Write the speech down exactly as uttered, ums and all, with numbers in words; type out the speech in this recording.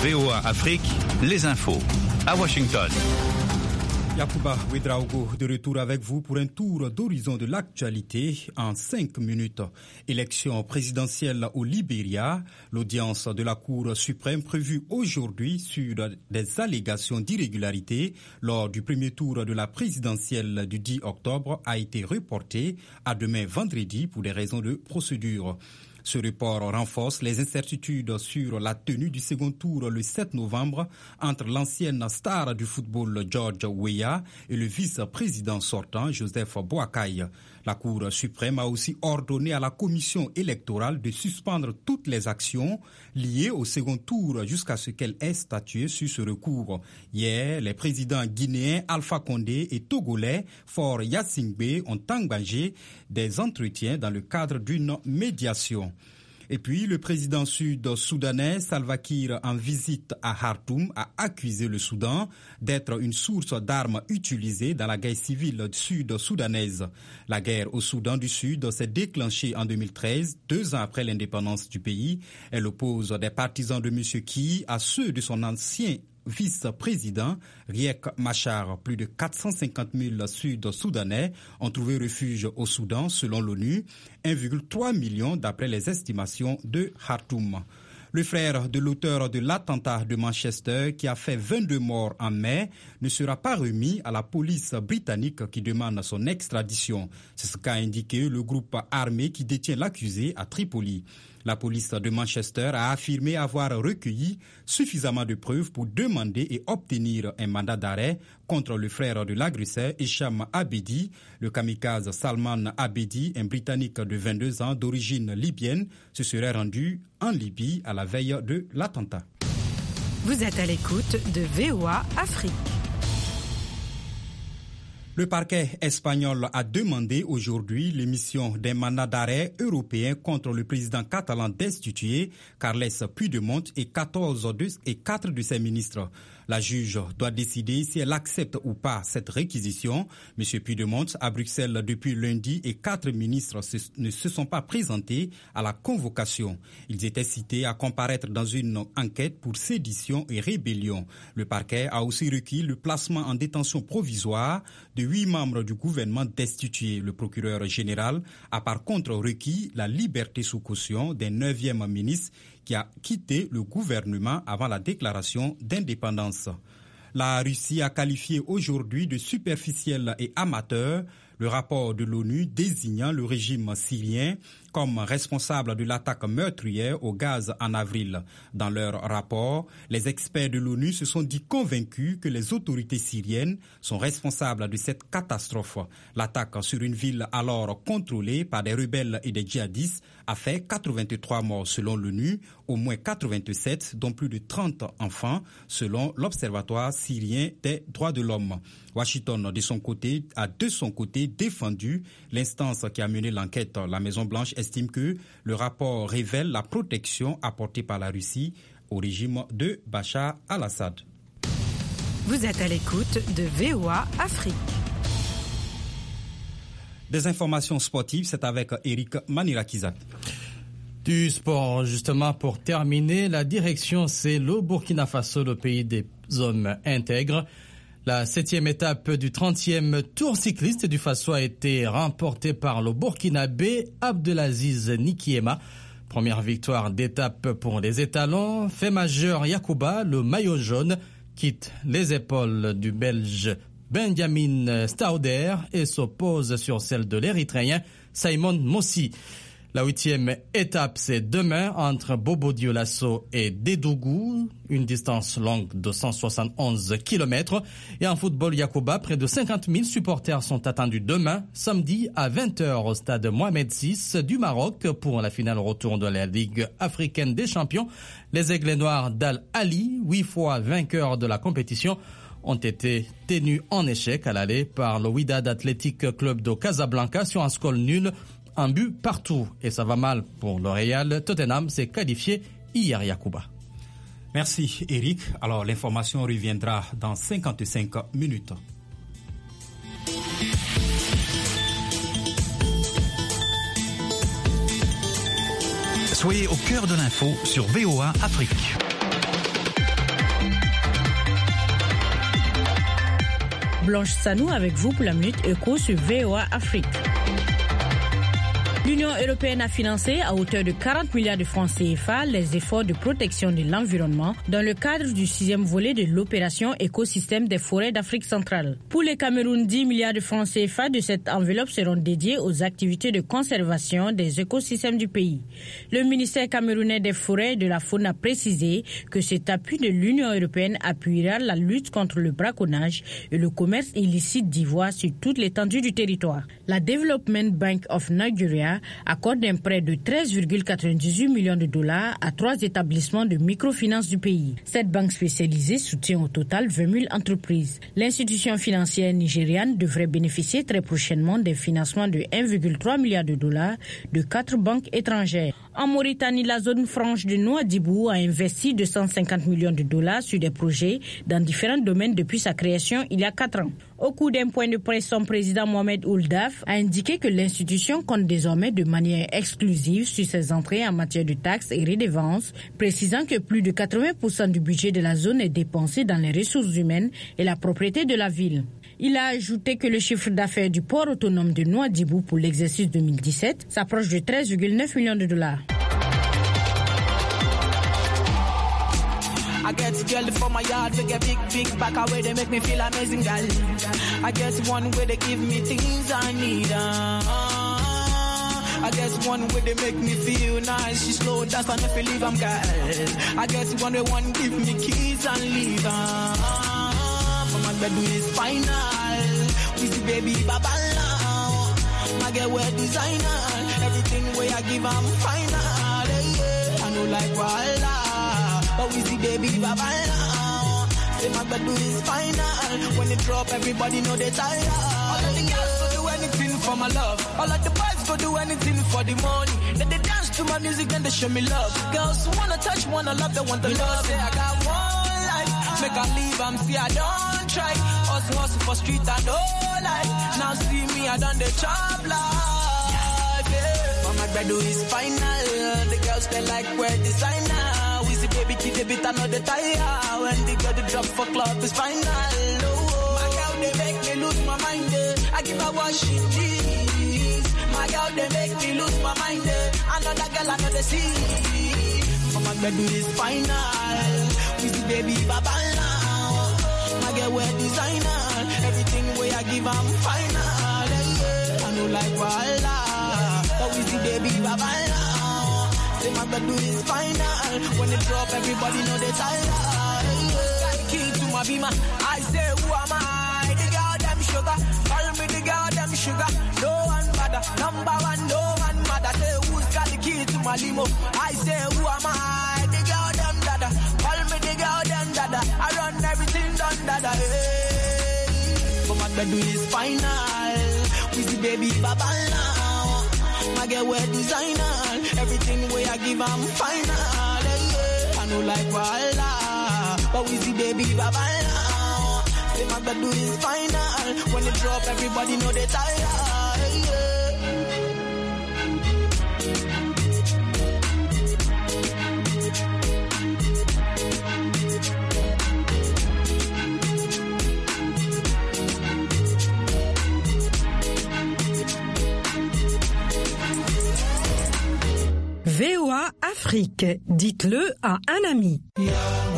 V O A Afrique, les infos. À Washington. Yacouba Ouedraogo de retour avec vous pour un tour d'horizon de l'actualité en cinq minutes. Élection présidentielle au Libéria, l'audience de la Cour suprême prévue aujourd'hui sur des allégations d'irrégularité lors du premier tour de la présidentielle du dix octobre a été reportée à demain vendredi pour des raisons de procédure. Ce report renforce les incertitudes sur la tenue du second tour le sept novembre entre l'ancienne star du football George Weah et le vice-président sortant Joseph Boakai. La Cour suprême a aussi ordonné à la commission électorale de suspendre toutes les actions liées au second tour jusqu'à ce qu'elle ait statué sur ce recours. Hier, les présidents guinéens Alpha Condé et togolais Faure Gnassingbé ont engagé des entretiens dans le cadre d'une médiation. Et puis, le président sud-soudanais Salva Kiir, en visite à Khartoum, a accusé le Soudan d'être une source d'armes utilisées dans la guerre civile sud-soudanaise. La guerre au Soudan du Sud s'est déclenchée en deux mille treize, deux ans après l'indépendance du pays. Elle oppose des partisans de M. Kiir à ceux de son ancien vice-président Riek Machar. Plus de quatre cent cinquante mille Sud-Soudanais ont trouvé refuge au Soudan selon l'ONU, un virgule trois million d'après les estimations de Khartoum. Le frère de l'auteur de l'attentat de Manchester qui a fait vingt-deux morts en mai ne sera pas remis à la police britannique qui demande son extradition. C'est ce qu'a indiqué le groupe armé qui détient l'accusé à Tripoli. La police de Manchester a affirmé avoir recueilli suffisamment de preuves pour demander et obtenir un mandat d'arrêt contre le frère de l'agresseur Hicham Abedi. Le kamikaze Salman Abedi, un Britannique de vingt-deux ans d'origine libyenne, se serait rendu en Libye à la veille de l'attentat. Vous êtes à l'écoute de V O A Afrique. Le parquet espagnol a demandé aujourd'hui l'émission d'un mandat d'arrêt européen contre le président catalan destitué, Carles Puigdemont, et quatorze et quatre de ses ministres. La juge doit décider si elle accepte ou pas cette réquisition. M. Puigdemont, à Bruxelles depuis lundi, et quatre ministres ne se sont pas présentés à la convocation. Ils étaient cités à comparaître dans une enquête pour sédition et rébellion. Le parquet a aussi requis le placement en détention provisoire de huit membres du gouvernement destitués. Le procureur général a par contre requis la liberté sous caution d'un neuvième ministre qui a quitté le gouvernement avant la déclaration d'indépendance. La Russie a qualifié aujourd'hui de superficiel et amateur le rapport de l'ONU désignant le régime syrien comme responsable de l'attaque meurtrière au gaz en avril. Dans leur rapport, les experts de l'ONU se sont dit convaincus que les autorités syriennes sont responsables de cette catastrophe. L'attaque sur une ville alors contrôlée par des rebelles et des djihadistes a fait quatre-vingt-trois morts selon l'ONU, au moins quatre-vingt-sept, dont plus de trente enfants, selon l'Observatoire syrien des droits de l'homme. Washington, de son côté, a de son côté défendu l'instance qui a mené l'enquête. La Maison-Blanche estime que le rapport révèle la protection apportée par la Russie au régime de Bachar al-Assad. Vous êtes à l'écoute de V O A Afrique. Des informations sportives, c'est avec Eric Manirakizat. Du sport, justement, pour terminer, la direction, c'est le Burkina Faso, le pays des hommes intègres. La septième étape du trentième tour cycliste du Faso a été remportée par le Burkinabé Abdelaziz Nikiema. Première victoire d'étape pour les étalons. Fait majeur Yacouba, le maillot jaune, quitte les épaules du Belge Benjamin Stauder et s'oppose sur celle de l'Érythréen Simon Mossi. La huitième étape, c'est demain entre Bobo Dioulasso et Dédougou, une distance longue de cent soixante et onze kilomètres. Et en football, Yacouba, près de cinquante mille supporters sont attendus demain, samedi à vingt heures au stade Mohamed six du Maroc pour la finale retour de la Ligue africaine des champions. Les Aigles Noirs d'Al Ali, huit fois vainqueurs de la compétition, ont été tenus en échec à l'aller par le Wydad Athletic Club de Casablanca sur un score nul. Un but partout. Et ça va mal pour le Real. Tottenham s'est qualifié hier, Yacouba. Merci Eric. Alors l'information reviendra dans cinquante-cinq minutes. Soyez au cœur de l'info sur V O A Afrique. Blanche Sanou avec vous pour la Minute Éco sur V O A Afrique. L'Union européenne a financé à hauteur de quarante milliards de francs C F A les efforts de protection de l'environnement dans le cadre du sixième volet de l'opération Écosystème des forêts d'Afrique centrale. Pour le Cameroun, dix milliards de francs C F A de cette enveloppe seront dédiés aux activités de conservation des écosystèmes du pays. Le ministère camerounais des forêts et de la faune a précisé que cet appui de l'Union européenne appuiera la lutte contre le braconnage et le commerce illicite d'ivoire sur toute l'étendue du territoire. La Development Bank of Nigeria accorde un prêt de treize virgule quatre-vingt-dix-huit millions de dollars à trois établissements de microfinance du pays. Cette banque spécialisée soutient au total vingt mille entreprises. L'institution financière nigériane devrait bénéficier très prochainement des financements de un virgule trois milliard de dollars de quatre banques étrangères. En Mauritanie, la zone franche de Nouadhibou a investi deux cent cinquante millions de dollars sur des projets dans différents domaines depuis sa création il y a quatre ans. Au cours d'un point de presse, son président Mohamed Ould Daf a indiqué que l'institution compte désormais de manière exclusive sur ses entrées en matière de taxes et redevances, précisant que plus de quatre-vingts pour cent du budget de la zone est dépensé dans les ressources humaines et la propriété de la ville. Il a ajouté que le chiffre d'affaires du port autonome de Nouadhibou pour l'exercice deux mille dix-sept s'approche de treize virgule neuf millions de dollars. I get a girl for my yard, we get big, big back away, they make me feel amazing, girl. I get one way they give me things I need, uh, I get one way they make me feel nice. She slow dance and if you leave, I'm girl. I get one way one give me keys and leave, uh, for my bedroom is final. We see baby baba now. My girl wear designer, everything way I give, I'm final. Yeah, I know like voila. But we see baby baba now. Say my bedroom is final. When it drop, everybody know they tired. All of the girls go do anything for my love. All of the boys go do anything for the money. Then they dance to my music and they show me love. Girls wanna touch, wanna love, they want the you love. Know, say I got one life, make I leave, I'm see I don't try. Hustle, hustle for street and all life. Now see me, I done the chop life. Yeah. But my bedroom is final. The girls they like wear designer. Baby, keep the beat, I know the tire. When they got the drop for club, it's final. Oh, my girl, they make me lose my mind. Eh. I give her what she needs. My girl, they make me lose my mind. Eh. Another girl, another see. For my bedroom is final. We see baby, baba now. My girl, wear designer. Everything way I give, I'm final. Yeah. I know like voila. But we see baby, baba now. Say my bedroom is final. When it drop, everybody know they tired. Got the key to my beamer. I say, who am I? The girl, them sugar. Call me the girl, them sugar. No one bother. Number one, no one matter. Say, who's got the key to my limo? I say, who am I? The girl, them dada. Call me the girl, them dada. I run everything done dada. Hey. But my bedroom is final. We see baby baba now. My girl wear designer. Everything way I give, I'm final. Yeah. I know like voila. But we see baby baba now. Say my bedroom is final. When it drop, everybody know they tired. Yeah. V O A Afrique, dites-le à un ami. Yeah.